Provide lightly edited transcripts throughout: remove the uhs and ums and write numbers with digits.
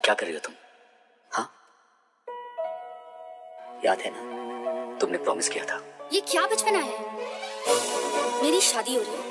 क्या कर रही हो तुम? हाँ, याद है ना, तुमने प्रॉमिस किया था। ये क्या बचपना है? मेरी शादी हो रही है।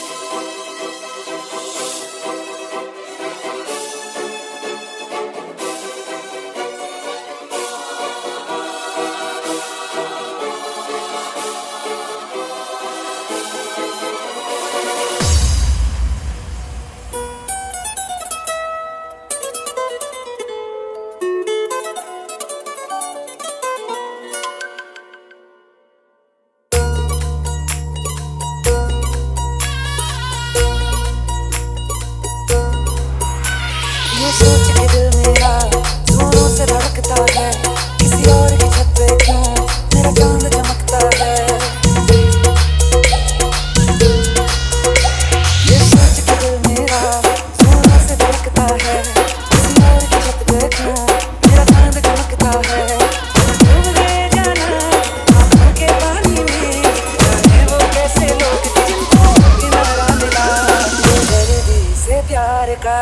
सोच के दिल मेरा जोरों से धड़कता है, किसी और की छत पे क्यों मेरा चांद चमकता है। ये सोच के दिल मेरा जोरों से धड़कता है, किसी और की छत पे क्यों मेरा चांद चमकता है। डूब गए जाना आंखों के पानी में, जाने वो कैसे लोग जिनको किनारा मिला। बेदर्दी से प्यार का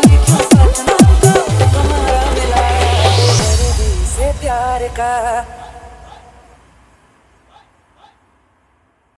का